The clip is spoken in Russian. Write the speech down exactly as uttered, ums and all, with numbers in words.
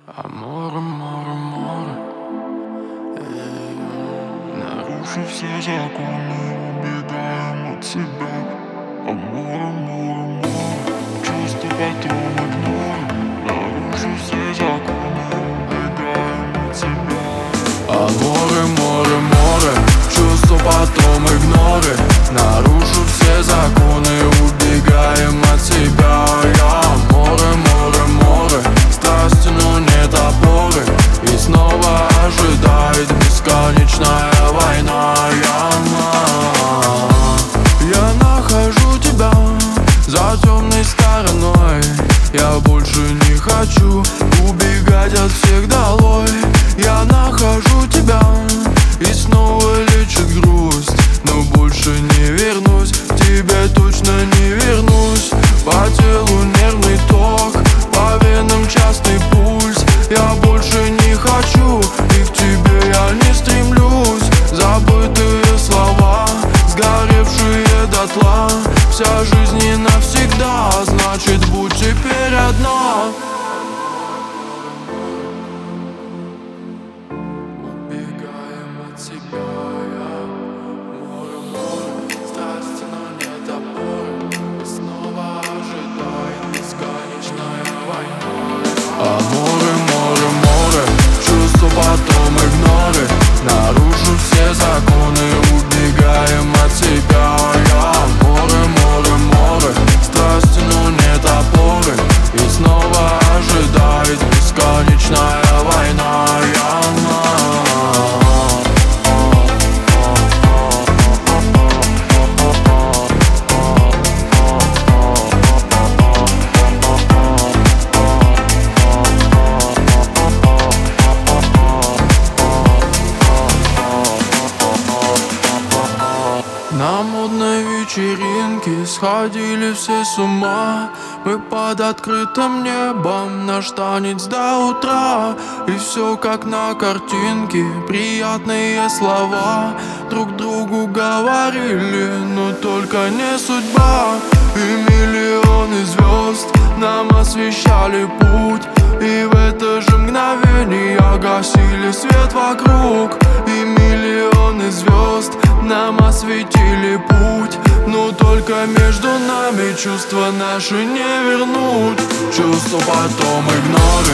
Аморе, море, море, эй, нарушив все законы, убегаем от себя. Аморе, море, море, чувства потом игнорим, нарушив все законы, убегаем от себя. Аморе, море, море, чувства потом игнорим, нарушив все законы, убегаем от себя. Я море, море, море, страсти, но нет опоры, и снова ожидает бесконечная война. Я, я нахожу тебя за темной стороной. Я больше не хочу убегать от всех долой. Я нахожу тебя, и снова лечит грусть, но больше не вернусь, к тебе точно не вернусь. По телу нервный ток, по венам частый пульс. Я больше не хочу, и к тебе я не стремлюсь. Забытые слова, сгоревшие дотла. Вся жизнь не навсегда, значит будь теперь одна. Убегаем от себя. Я море, море, страсти, но нет опоры, и снова ожидает бесконечная война. А море, море, море, чувства потом игнорим, нарушив все законы, убегаем от себя. Я море, море, море, страсти, но нет опоры, и снова ожидает бесконечная война. Я на модной вечеринке сходили все с ума. Мы под открытым небом, наш танец до утра. И все как на картинке, приятные слова друг другу говорили, но только не судьба. И миллионы звезд нам освещали путь, и в это же мгновение гасили свет вокруг. И миллионы звезд нам осветили путь, но только между нами чувства наши не вернуть. Чувства потом игнорим,